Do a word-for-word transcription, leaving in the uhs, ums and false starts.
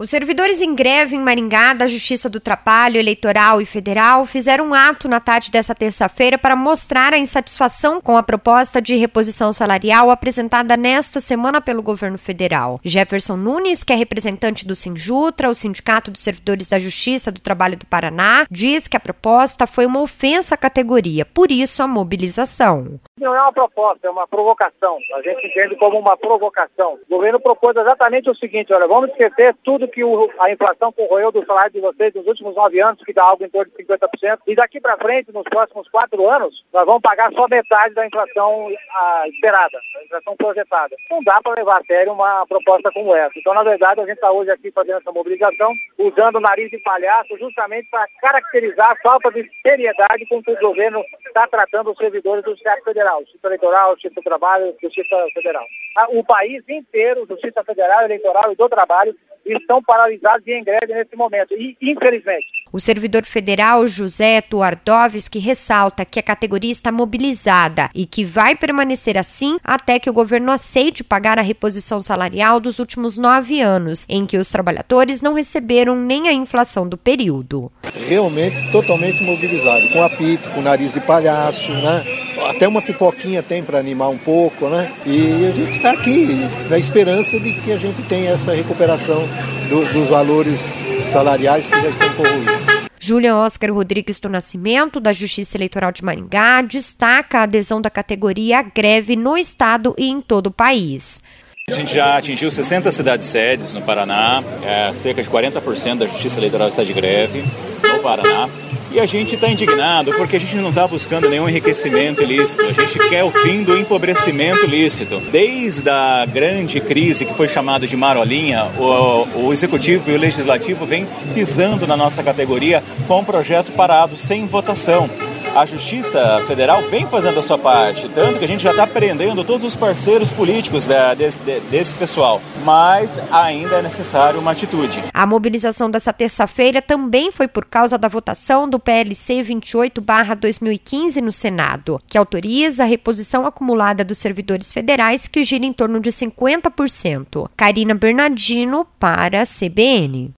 Os servidores em greve em Maringá da Justiça do Trabalho, Eleitoral e Federal fizeram um ato na tarde desta terça-feira para mostrar a insatisfação com a proposta de reposição salarial apresentada nesta semana pelo governo federal. Jefferson Nunes, que é representante do Sinjutra, o Sindicato dos Servidores da Justiça do Trabalho do Paraná, diz que a proposta foi uma ofensa à categoria, por isso a mobilização. Não é uma proposta, é uma provocação. A gente entende como uma provocação. O governo propôs exatamente o seguinte: olha, vamos esquecer tudo que o, a inflação corroeu do salário de vocês nos últimos nove anos, que dá algo em torno de cinquenta por cento, e daqui para frente, nos próximos quatro anos, nós vamos pagar só metade da inflação a, esperada, a inflação projetada. Não dá para levar a sério uma proposta como essa. Então, na verdade, a gente está hoje aqui fazendo essa mobilização, usando o nariz de palhaço, justamente para caracterizar a falta de seriedade com que o governo está tratando os servidores do Estado Federal, Justiça Eleitoral, Justiça do Trabalho, Justiça Federal. O país inteiro, Justiça Federal, Eleitoral e do Trabalho, estão paralisados e em greve nesse momento, e infelizmente. O servidor federal José Tuardovski ressalta que a categoria está mobilizada e que vai permanecer assim até que o governo aceite pagar a reposição salarial dos últimos nove anos, em que os trabalhadores não receberam nem a inflação do período. Realmente totalmente mobilizado, com apito, com nariz de palhaço, né? Até uma pipoquinha tem para animar um pouco, né? E a gente está aqui na esperança de que a gente tenha essa recuperação do, dos valores salariais que já estão corroídos. Julian Oscar Rodrigues do Nascimento, da Justiça Eleitoral de Maringá, destaca a adesão da categoria à greve no estado e em todo o país. A gente já atingiu sessenta cidades-sedes no Paraná, é, cerca de quarenta por cento da Justiça Eleitoral está de greve no Paraná. E a gente está indignado porque a gente não está buscando nenhum enriquecimento ilícito, a gente quer o fim do empobrecimento lícito. Desde a grande crise que foi chamada de marolinha, o, o Executivo e o Legislativo vêm pisando na nossa categoria com um projeto parado, sem votação. A Justiça Federal vem fazendo a sua parte, tanto que a gente já está prendendo todos os parceiros políticos da, desse, desse pessoal, mas ainda é necessário uma atitude. A mobilização dessa terça-feira também foi por causa da votação do P L C vinte e oito barra dois mil e quinze no Senado, que autoriza a reposição acumulada dos servidores federais, que gira em torno de cinquenta por cento. Karina Bernardino para a C B N.